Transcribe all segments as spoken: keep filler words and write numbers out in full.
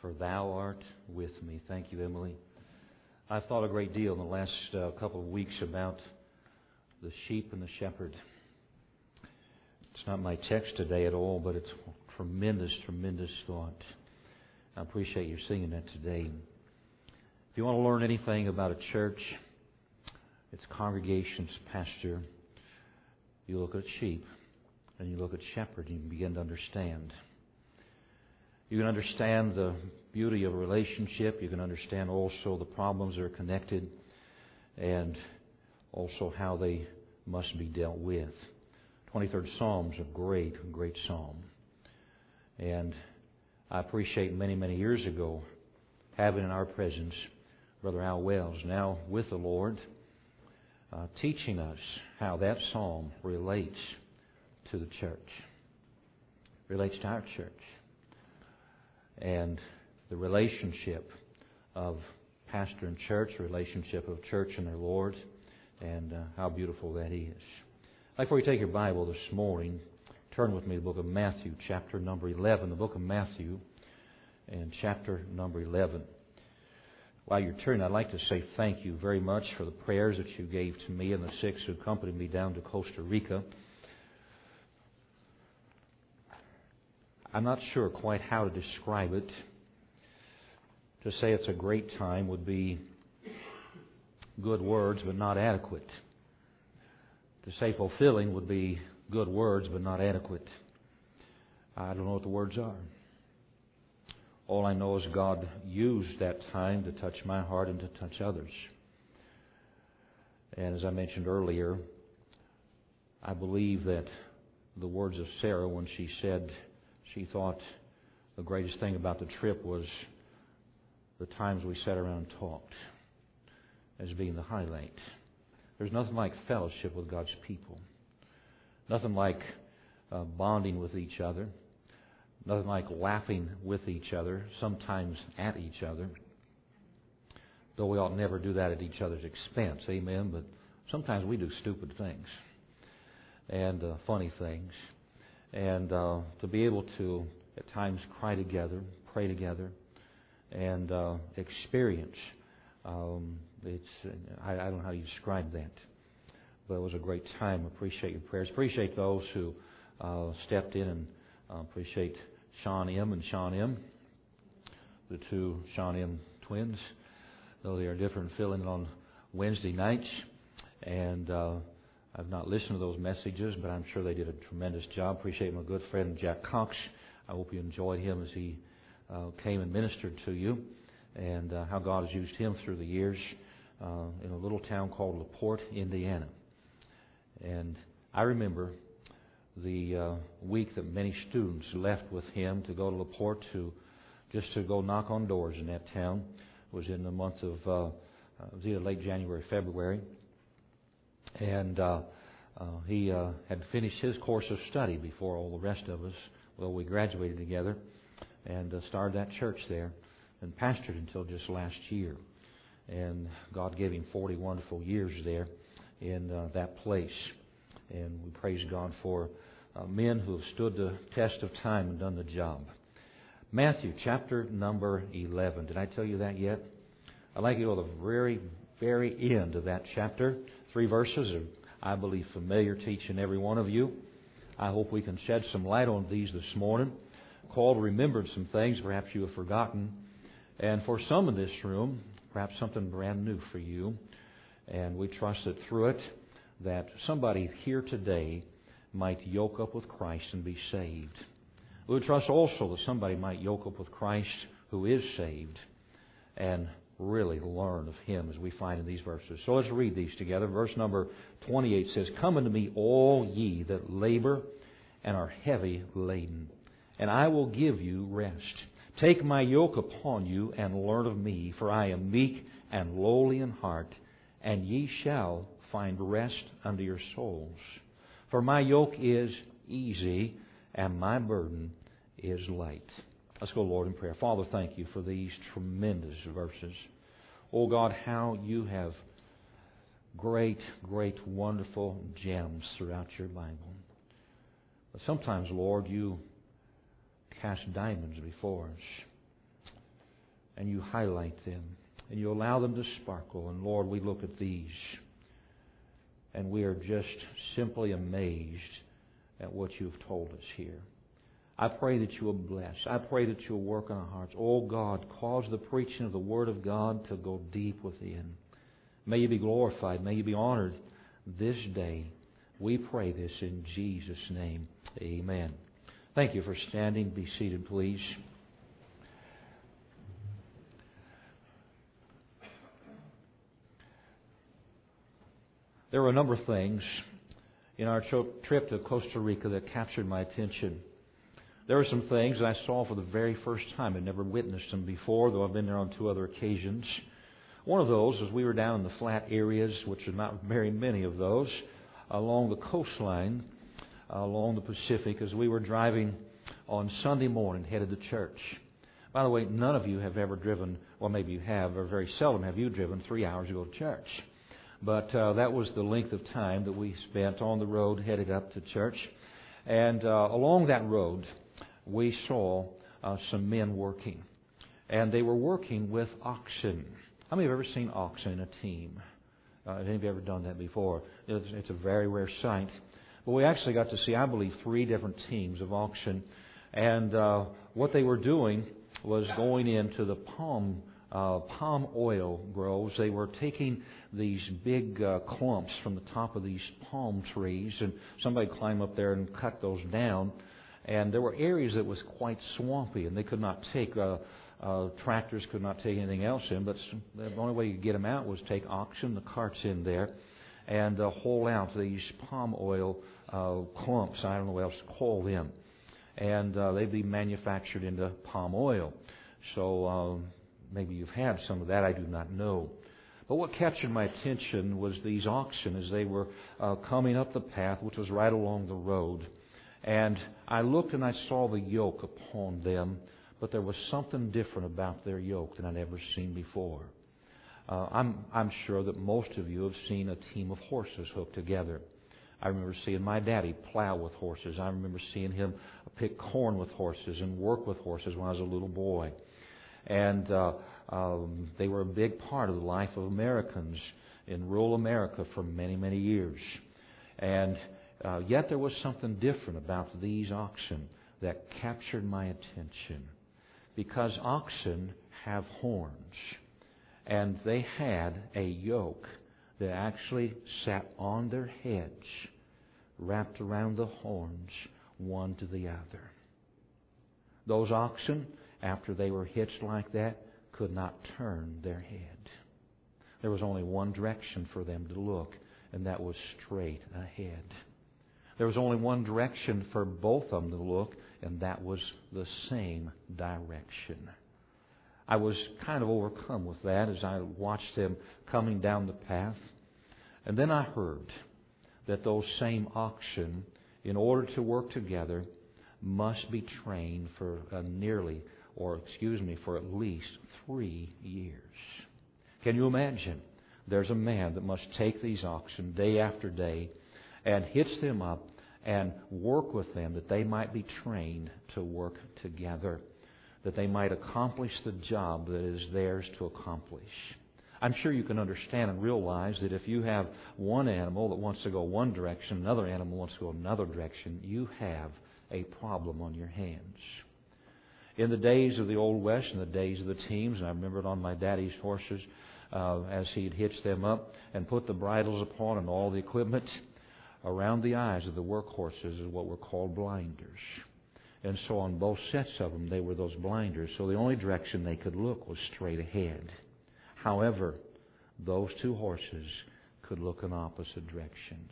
for thou art with me. Thank you, Emily. I've thought a great deal in the last uh, couple of weeks about the sheep and the shepherd. It's not my text today at all, but it's a tremendous, tremendous thought. I appreciate you singing that today. If you want to learn anything about a church, its congregation's pastor, you look at sheep and you look at shepherd and you begin to understand. You can understand the beauty of a relationship. You can understand also the problems that are connected and also how they must be dealt with. twenty-third Psalm's a great, great psalm. And I appreciate many, many years ago having in our presence Brother Al Wells, now with the Lord, uh, teaching us how that psalm relates to the church, relates to our church. And the relationship of pastor and church, the relationship of church and their Lord, and uh, how beautiful that is. I'd like for you to take your Bible this morning, turn with me to the book of Matthew, chapter number eleven. The book of Matthew and chapter number eleven. While you're turning, I'd like to say thank you very much for the prayers that you gave to me and the six who accompanied me down to Costa Rica. I'm not sure quite how to describe it. To say it's a great time would be good words, but not adequate. To say fulfilling would be good words, but not adequate. I don't know what the words are. All I know is God used that time to touch my heart and to touch others. And as I mentioned earlier, I believe that the words of Sarah when she said she thought the greatest thing about the trip was the times we sat around and talked as being the highlight. There's nothing like fellowship with God's people. Nothing like uh, bonding with each other. Nothing like laughing with each other, sometimes at each other. Though we ought never do that at each other's expense, amen? But sometimes we do stupid things and uh, funny things. And uh, to be able to, at times, cry together, pray together, and uh, experience. Um, it's I, I don't know how you describe that. But it was a great time. Appreciate your prayers. Appreciate those who uh, stepped in, and uh, appreciate Sean M. and Sean M., the two Sean M. twins, though they are different, filling on Wednesday nights. And uh, I've not listened to those messages, but I'm sure they did a tremendous job. Appreciate my good friend Jack Cox. I hope you enjoyed him as he uh, came and ministered to you, and uh, how God has used him through the years uh, in a little town called LaPorte, Indiana. And I remember the uh, week that many students left with him to go to LaPorte to just to go knock on doors in that town. It was in the month of uh, it was either late January, February, and uh, uh, he uh, had finished his course of study before all the rest of us. Well, we graduated together and uh, started that church there and pastored until just last year. And God gave him forty wonderful years there in uh, that place. And we praise God for uh, men who have stood the test of time and done the job. Matthew chapter number eleven. Did I tell you that yet? I'd like you to go to the very, very end of that chapter. Three verses are, I believe, familiar to each and every one of you. I hope we can shed some light on these this morning. Called remembered some things perhaps you have forgotten. And for some in this room, perhaps something brand new for you. And we trust that through it, that somebody here today might yoke up with Christ and be saved. We would trust also that somebody might yoke up with Christ who is saved and really learn of Him as we find in these verses. So let's read these together. Verse number twenty-eight says, Come unto me all ye that labor and are heavy laden, and I will give you rest. Take my yoke upon you and learn of me, for I am meek and lowly in heart, and ye shall find rest unto your souls. For my yoke is easy, and my burden is light. Let's go, Lord, in prayer. Father, thank you for these tremendous verses. Oh God, how you have great, great, wonderful gems throughout your Bible. But sometimes, Lord, you cast diamonds before us. and you highlight them, and you allow them to sparkle. And Lord, we look at these, and we are just simply amazed at what you've told us here. I pray that you will bless. I pray that you will work on our hearts. Oh God, cause the preaching of the Word of God to go deep within. May you be glorified. May you be honored this day. We pray this in Jesus' name. Amen. Thank you for standing. Be seated, please. There were a number of things in our trip to Costa Rica that captured my attention. There were some things that I saw for the very first time. I'd never witnessed them before, though I've been there on two other occasions. One of those was we were down in the flat areas, which are not very many of those, along the coastline, uh, along the Pacific, as we were driving on Sunday morning headed to church. By the way, none of you have ever driven, well, maybe you have, or very seldom have you driven three hours to go to church. But uh, that was the length of time that we spent on the road headed up to church. And uh, along that road, we saw uh, some men working. And they were working with oxen. How many have ever seen oxen in a team? Uh, have any of you ever done that before? It's, it's a very rare sight. But we actually got to see, I believe, three different teams of oxen. And uh, what they were doing was going into the palm uh, palm oil groves. They were taking these big uh, clumps from the top of these palm trees, and somebody climbed up there and cut those down. And there were areas that was quite swampy, and they could not take, uh, uh, tractors could not take anything else in, but the only way you could get them out was take oxen, the carts in there, and uh, haul out these palm oil uh, clumps. I don't know what else to call them. And uh, they'd be manufactured into palm oil. So um, maybe you've had some of that, I do not know. But what captured my attention was these oxen as they were uh, coming up the path, which was right along the road. And I looked and I saw the yoke upon them, but there was something different about their yoke than I'd ever seen before. Uh, I'm, I'm sure that most of you have seen a team of horses hooked together. I remember seeing my daddy plow with horses. I remember seeing him pick corn with horses and work with horses when I was a little boy. And uh, um, they were a big part of the life of Americans in rural America for many, many years. And uh, yet there was something different about these oxen that captured my attention. Because oxen have horns. And they had a yoke that actually sat on their heads, wrapped around the horns, one to the other. Those oxen, after they were hitched like that, could not turn their head. There was only one direction for them to look, and that was straight ahead. There was only one direction for both of them to look, and that was the same direction. I was kind of overcome with that as I watched them coming down the path. And then I heard that those same oxen, in order to work together, must be trained for uh, nearly, or excuse me, for at least three years. Can you imagine? There's a man that must take these oxen day after day and hitch them up and work with them that they might be trained to work together, that they might accomplish the job that is theirs to accomplish. I'm sure you can understand and realize that if you have one animal that wants to go one direction, another animal wants to go another direction, you have a problem on your hands. In the days of the Old West and the days of the teams, and I remember it on my daddy's horses, uh, as he'd hitch them up and put the bridles upon and all the equipment, around the eyes of the workhorses is what were called blinders. And so on both sets of them, they were those blinders. So the only direction they could look was straight ahead. However, those two horses could look in opposite directions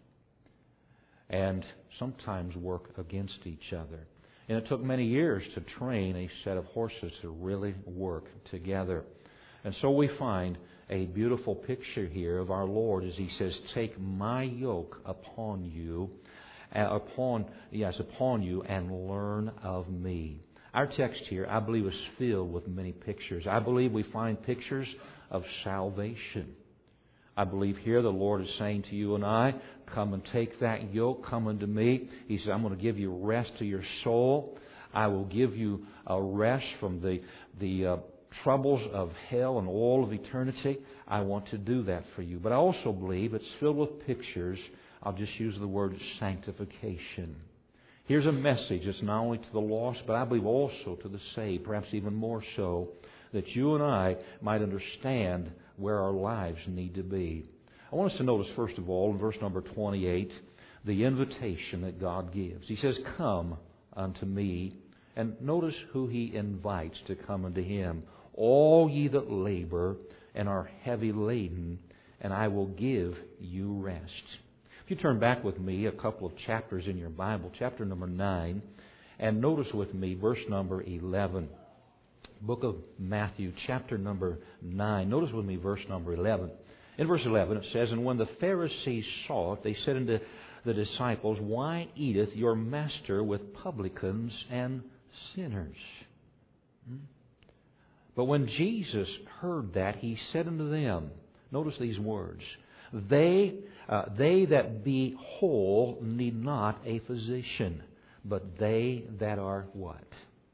and sometimes work against each other. And it took many years to train a set of horses to really work together. And so we find a beautiful picture here of our Lord as He says, "Take my yoke upon you, uh, upon yes, upon you, and learn of me." Our text here, I believe, is filled with many pictures. I believe we find pictures of salvation. I believe here the Lord is saying to you and I, come and take that yoke, come unto me. He says, I'm going to give you rest to your soul. I will give you a rest from the, the uh, troubles of hell and all of eternity, I want to do that for you. But I also believe it's filled with pictures. I'll just use the word sanctification. Here's a message that's not only to the lost, but I believe also to the saved, perhaps even more so, that you and I might understand where our lives need to be. I want us to notice, first of all, in verse number twenty-eight, the invitation that God gives. He says, "Come unto me." And notice who He invites to come unto Him. "All ye that labor and are heavy laden, and I will give you rest." If you turn back with me a couple of chapters in your Bible, chapter number nine, and notice with me verse number eleven. Book of Matthew, chapter number nine. Notice with me verse number eleven. In verse eleven it says, "And when the Pharisees saw it, they said unto the disciples, Why eateth your master with publicans and sinners?" Hmm? But when Jesus heard that, He said unto them, notice these words, They uh, they that be whole need not a physician, but they that are what?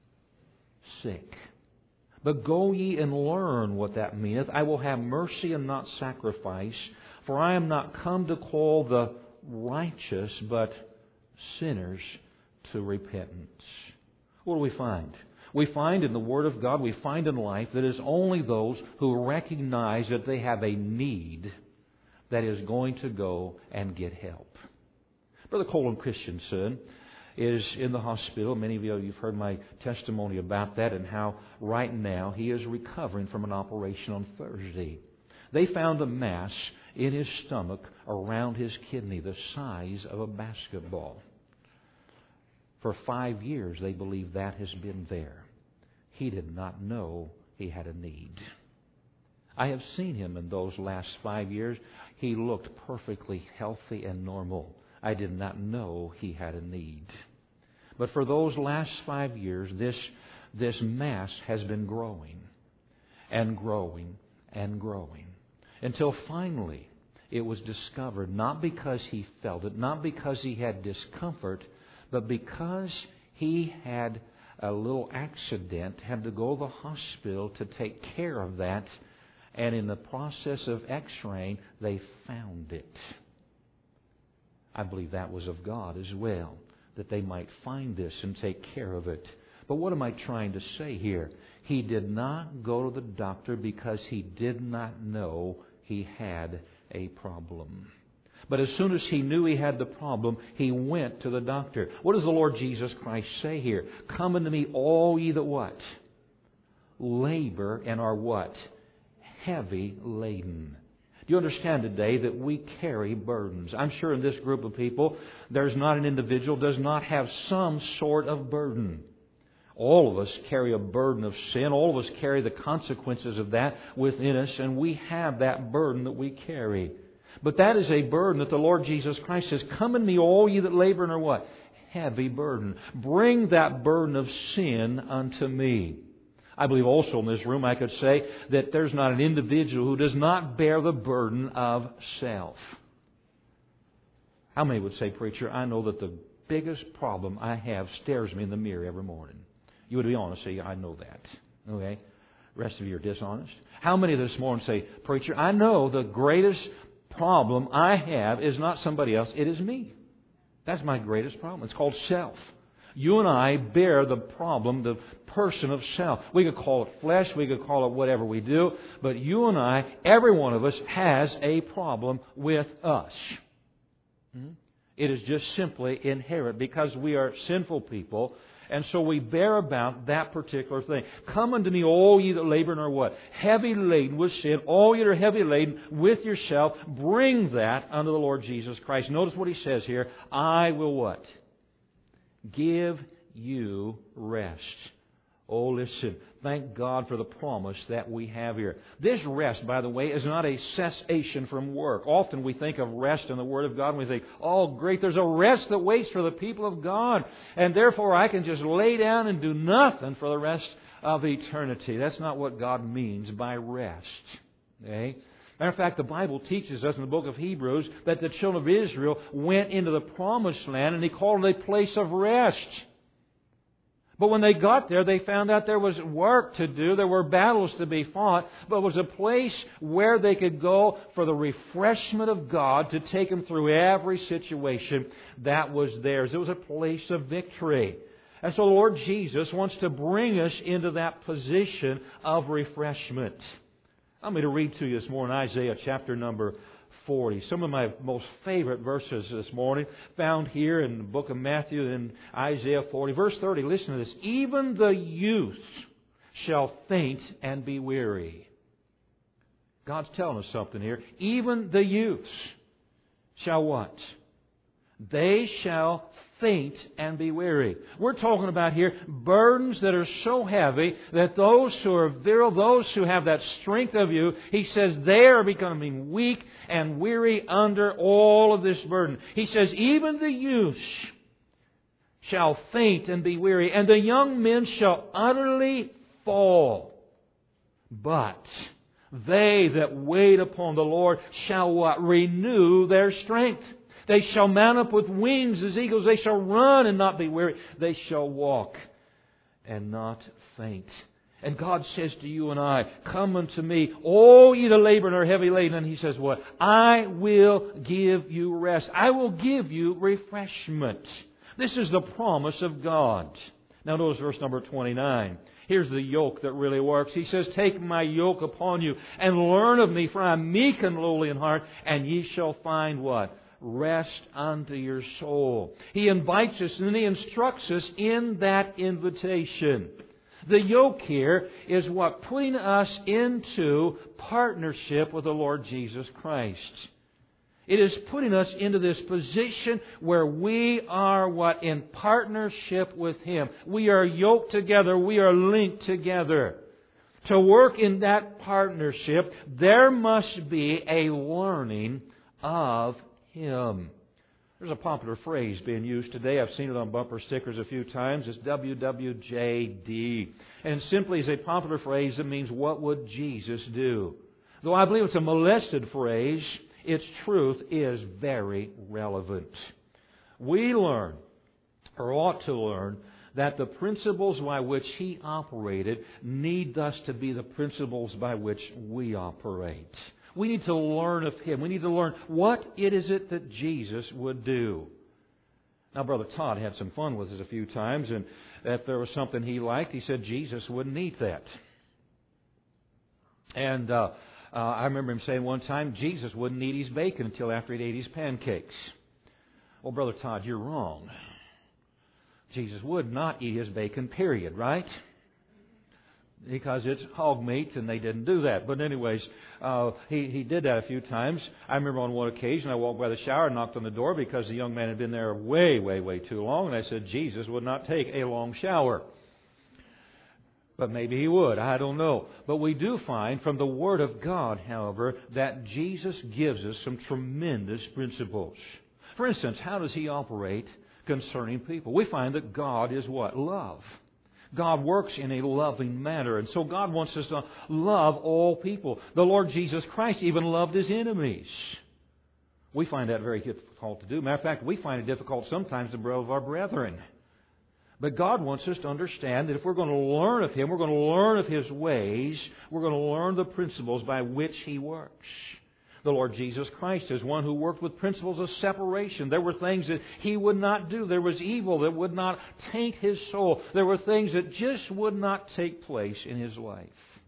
Sick. But go ye and learn what that meaneth. I will have mercy and not sacrifice, for I am not come to call the righteous, but sinners to repentance. What do we find? We find in the Word of God, we find in life that it is only those who recognize that they have a need that is going to go and get help. Brother Colin Christensen is in the hospital. Many of you have heard my testimony about that and how right now he is recovering from an operation on Thursday. They found a mass in his stomach around his kidney the size of a basketball. For five years they believe that has been there. He did not know he had a need. I have seen him in those last five years. He looked perfectly healthy and normal. I did not know he had a need. But for those last five years, this, this mass has been growing and growing and growing until finally it was discovered, not because he felt it, not because he had discomfort, but because he had a little accident, had to go to the hospital to take care of that, and in the process of x-raying, they found it. I believe that was of God as well, that they might find this and take care of it. But what am I trying to say here? He did not go to the doctor because he did not know he had a problem. But as soon as he knew he had the problem, he went to the doctor. What does the Lord Jesus Christ say here? "Come unto me, all ye that what? Labor and are what? Heavy laden." Do you understand today that we carry burdens? I'm sure in this group of people, there's not an individual who does not have some sort of burden. All of us carry a burden of sin. All of us carry the consequences of that within us, and we have that burden that we carry. But that is a burden that the Lord Jesus Christ says, "Come unto me, all ye that labor and are what? Heavy burden. Bring that burden of sin unto me." I believe also in this room I could say that there's not an individual who does not bear the burden of self. How many would say, "Preacher, I know that the biggest problem I have stares me in the mirror every morning"? You would be honest, say, "I know that." Okay? The rest of you are dishonest. How many this morning say, "Preacher, I know the greatest problem I have is not somebody else, it is me. That's my greatest problem. It's called self." You and I bear the problem, the person of self. We could call it flesh, we could call it whatever we do, but you and I, every one of us, has a problem with us. It is just simply inherent because we are sinful people, and so we bear about that particular thing. "Come unto me, all ye that labor and are what? Heavy laden with sin, all ye that are heavy laden with yourself, bring that unto the Lord Jesus Christ." Notice what He says here. "I will" what? "Give you rest." Oh, listen. Thank God for the promise that we have here. This rest, by the way, is not a cessation from work. Often we think of rest in the Word of God and we think, "Oh, great, there's a rest that waits for the people of God. And therefore I can just lay down and do nothing for the rest of eternity." That's not what God means by rest. Okay? Matter of fact, the Bible teaches us in the book of Hebrews that the children of Israel went into the promised land and He called it a place of rest. But when they got there, they found out there was work to do. There were battles to be fought. But it was a place where they could go for the refreshment of God to take them through every situation that was theirs. It was a place of victory. And so the Lord Jesus wants to bring us into that position of refreshment. I'm going to read to you this morning Isaiah chapter number forty. Some of my most favorite verses this morning found here in the book of Matthew in Isaiah forty. Verse thirty, listen to this. Even the youth shall faint and be weary. God's telling us something here. Even the youths shall what? They shall faint and be weary. We're talking about here burdens that are so heavy that those who are virile, those who have that strength of you, He says they are becoming weak and weary under all of this burden. He says even the youths shall faint and be weary, and the young men shall utterly fall. But they that wait upon the Lord shall what? Renew their strength. They shall mount up with wings as eagles. They shall run and not be weary. They shall walk and not faint. And God says to you and I, come unto me, all ye that labor and are heavy laden. And He says what? I will give you rest. I will give you refreshment. This is the promise of God. Now notice verse number twenty-nine. Here's the yoke that really works. He says, take my yoke upon you and learn of me, for I am meek and lowly in heart, and ye shall find what? Rest unto your soul. He invites us and He instructs us in that invitation. The yoke here is what? Putting us into partnership with the Lord Jesus Christ. It is putting us into this position where we are what? In partnership with Him. We are yoked together. We are linked together. To work in that partnership, there must be a learning of Him. There's a popular phrase being used today. I've seen it on bumper stickers a few times. It's W W J D. And simply is a popular phrase that means, what would Jesus do? Though I believe it's a molested phrase, its truth is very relevant. We learn, or ought to learn, that the principles by which He operated need thus to be the principles by which we operate. We need to learn of Him. We need to learn what it is it that Jesus would do. Now, Brother Todd had some fun with us a few times, and if there was something he liked, he said Jesus wouldn't eat that. And uh, uh, I remember him saying one time, Jesus wouldn't eat his bacon until after he'd ate his pancakes. Well, Brother Todd, you're wrong. Jesus would not eat his bacon, period, right? Because it's hog meat, and they didn't do that. But anyways, uh, he, he did that a few times. I remember on one occasion I walked by the shower and knocked on the door because the young man had been there way, way, way too long. And I said, Jesus would not take a long shower. But maybe He would. I don't know. But we do find from the Word of God, however, that Jesus gives us some tremendous principles. For instance, how does He operate concerning people? We find that God is what? Love. God works in a loving manner. And so God wants us to love all people. The Lord Jesus Christ even loved His enemies. We find that very difficult to do. Matter of fact, we find it difficult sometimes to love our brethren. But God wants us to understand that if we're going to learn of Him, we're going to learn of His ways, we're going to learn the principles by which He works. The Lord Jesus Christ is one who worked with principles of separation. There were things that He would not do. There was evil that would not taint His soul. There were things that just would not take place in His life.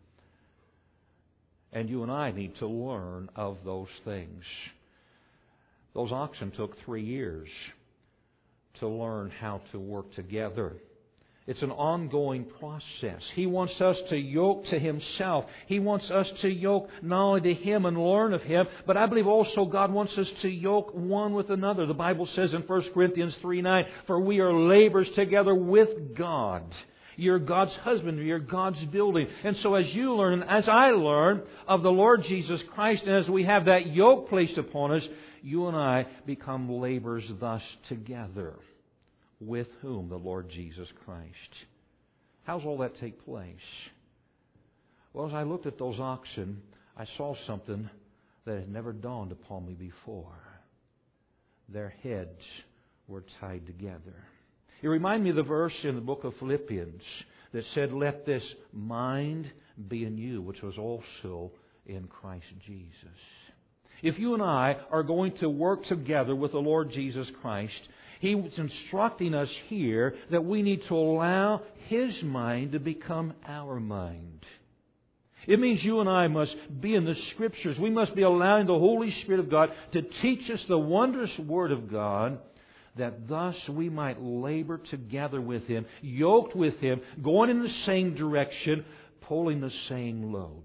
And you and I need to learn of those things. Those oxen took three years to learn how to work together. It's an ongoing process. He wants us to yoke to Himself. He wants us to yoke not only to Him and learn of Him, but I believe also God wants us to yoke one with another. The Bible says in First Corinthians three nine, for we are laborers together with God. You're God's husband, you're God's building. And so as you learn, and as I learn of the Lord Jesus Christ, and as we have that yoke placed upon us, you and I become laborers thus together. With whom? The Lord Jesus Christ. How's all that take place? Well, as I looked at those oxen, I saw something that had never dawned upon me before. Their heads were tied together. It reminded me of the verse in the book of Philippians that said, "Let this mind be in you, which was also in Christ Jesus." If you and I are going to work together with the Lord Jesus Christ, He's instructing us here that we need to allow His mind to become our mind. It means you and I must be in the Scriptures. We must be allowing the Holy Spirit of God to teach us the wondrous Word of God, that thus we might labor together with Him, yoked with Him, going in the same direction, pulling the same load.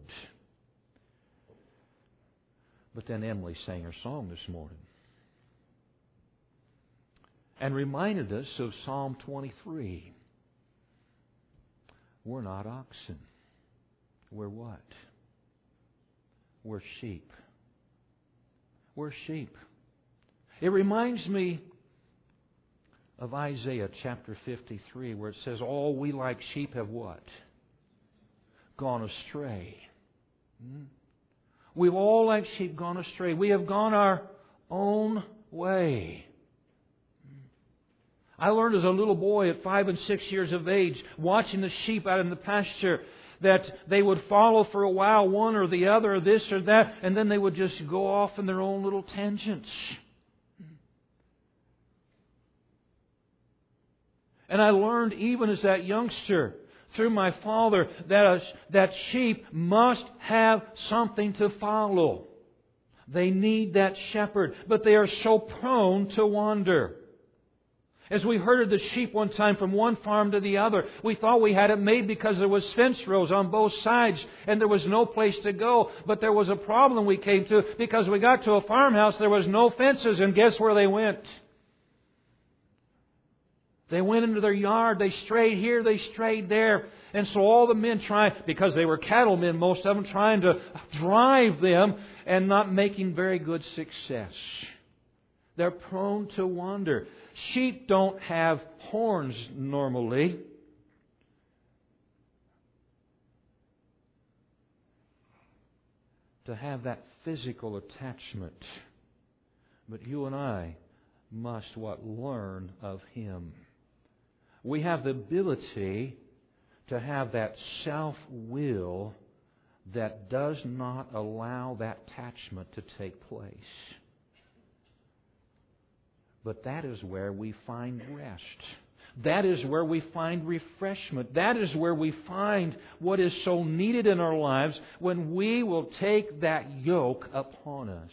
But then Emily sang her song this morning and reminded us of Psalm twenty-three. We're not oxen. We're what? We're sheep. We're sheep. It reminds me of Isaiah chapter fifty-three, where it says, "All we like sheep have what? Gone astray." Hmm? We've all like sheep gone astray. We have gone our own way. I learned as a little boy at five and six years of age, watching the sheep out in the pasture, that they would follow for a while one or the other, or this or that, and then they would just go off in their own little tangents. And I learned even as that youngster, through my father, that a, that sheep must have something to follow. They need that shepherd, but they are so prone to wander. As we herded the sheep one time from one farm to the other, we thought we had it made because there was fence rows on both sides and there was no place to go. But there was a problem we came to, because we got to a farmhouse, there was no fences, and guess where they went? They went into their yard, they strayed here, they strayed there. And so all the men trying, because they were cattlemen, most of them, trying to drive them and not making very good success. They're prone to wander. Sheep don't have horns normally. To have that physical attachment. But you and I must what? Learn of Him. We have the ability to have that self-will that does not allow that attachment to take place. But that is where we find rest. That is where we find refreshment. That is where we find what is so needed in our lives, when we will take that yoke upon us.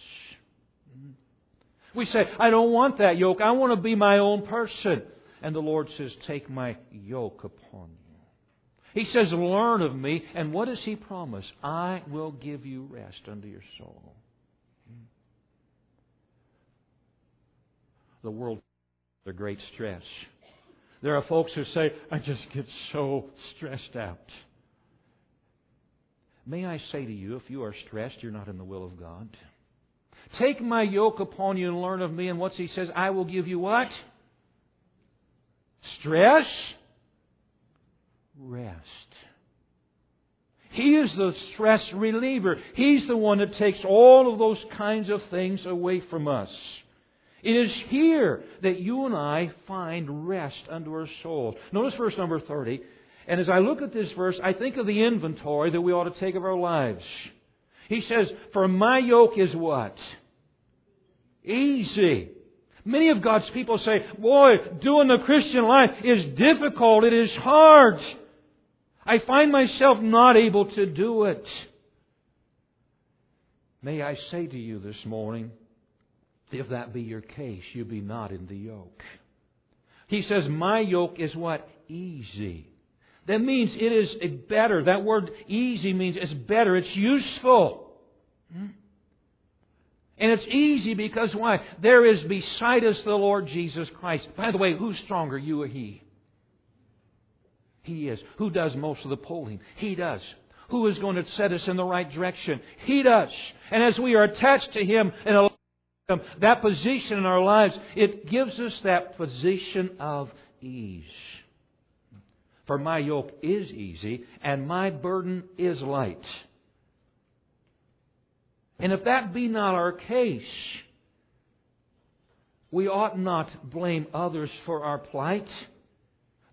We say, "I don't want that yoke. I want to be my own person." And the Lord says, "Take my yoke upon you." He says, "Learn of me." And what does He promise? "I will give you rest unto your soul." The world, the great stress. There are folks who say, "I just get so stressed out." May I say to you, if you are stressed, you're not in the will of God. Take my yoke upon you and learn of me. And what's He says? "I will give you" what? Stress? Rest. He is the stress reliever. He's the one that takes all of those kinds of things away from us. It is here that you and I find rest unto our souls. Notice verse number thirty. And as I look at this verse, I think of the inventory that we ought to take of our lives. He says, "For my yoke is" what? Easy. Many of God's people say, "Boy, doing the Christian life is difficult. It is hard. I find myself not able to do it." May I say to you this morning, if that be your case, you be not in the yoke. He says, "My yoke is" what? Easy. That means it is better. That word easy means it's better. It's useful. Hmm? And it's easy because why? There is beside us the Lord Jesus Christ. By the way, who's stronger, you or He? He is. Who does most of the pulling? He does. Who is going to set us in the right direction? He does. And as we are attached to Him and allow Him that position in our lives, it gives us that position of ease. "For my yoke is easy and my burden is light." And if that be not our case, we ought not blame others for our plight.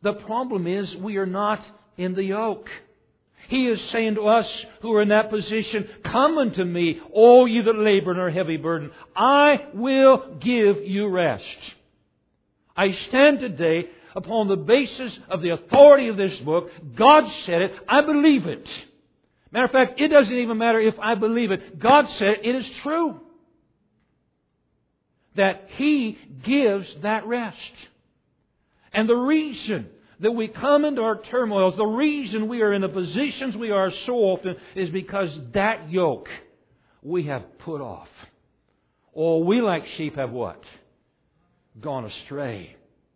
The problem is we are not in the yoke. He is saying to us who are in that position, come unto me, all you that labor and are heavy burden. I will give you rest. I stand today upon the basis of the authority of this book. God said it. I believe it. Matter of fact, it doesn't even matter if I believe it. God said it. It is true. That He gives that rest. And the reason that we come into our turmoils, the reason we are in the positions we are so often, is because that yoke we have put off. Or we like sheep have what? Gone astray.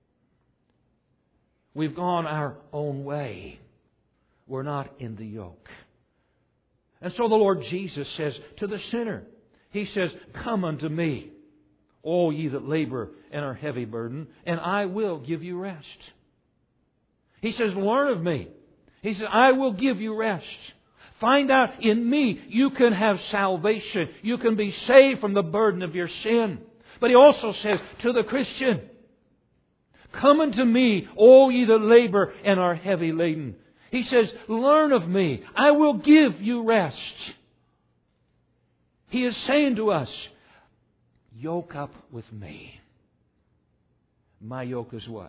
We've gone our own way. We're not in the yoke. And so the Lord Jesus says to the sinner, He says, come unto me, all ye that labor and are heavy burden, and I will give you rest. He says, learn of me. He says, I will give you rest. Find out in me you can have salvation. You can be saved from the burden of your sin. But He also says to the Christian, come unto me, all ye that labor and are heavy laden. He says, learn of me. I will give you rest. He is saying to us, yoke up with me. My yoke is what?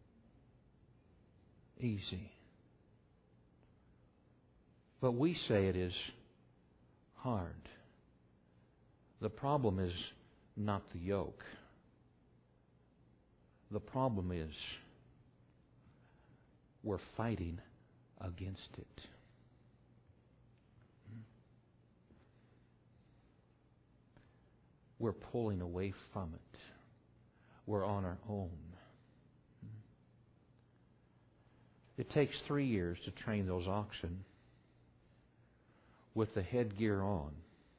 Easy. But we say it is hard. The problem is not the yoke. The problem is we're fighting against it. We're pulling away from it. We're on our own. It takes three years to train those oxen with the headgear on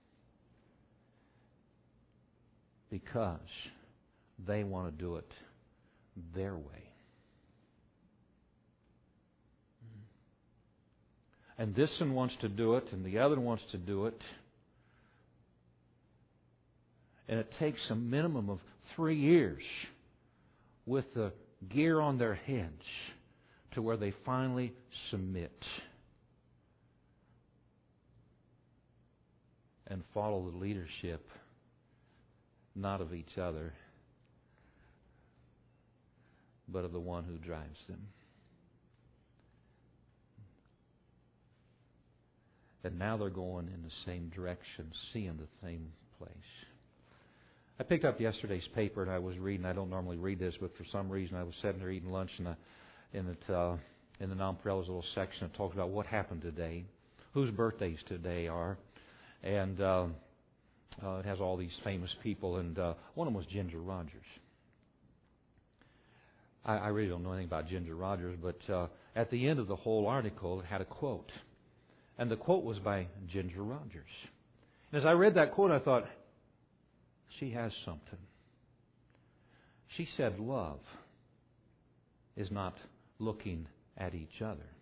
because they want to do it their way. And this one wants to do it, and the other one wants to do it. And it takes a minimum of three years with the gear on their heads to where they finally submit and follow the leadership, not of each other, but of the one who drives them. And now they're going in the same direction, seeing the same place. I picked up yesterday's paper and I was reading. I don't normally read this, but for some reason I was sitting there eating lunch, and I, in it, uh, in the Nonpareilles little section, it talks about what happened today, whose birthdays today are, and uh, uh, it has all these famous people, and uh, one of them was Ginger Rogers. I, I really don't know anything about Ginger Rogers, but uh, at the end of the whole article, it had a quote. And the quote was by Ginger Rogers. And as I read that quote, I thought, she has something. She said, love is not looking at each other.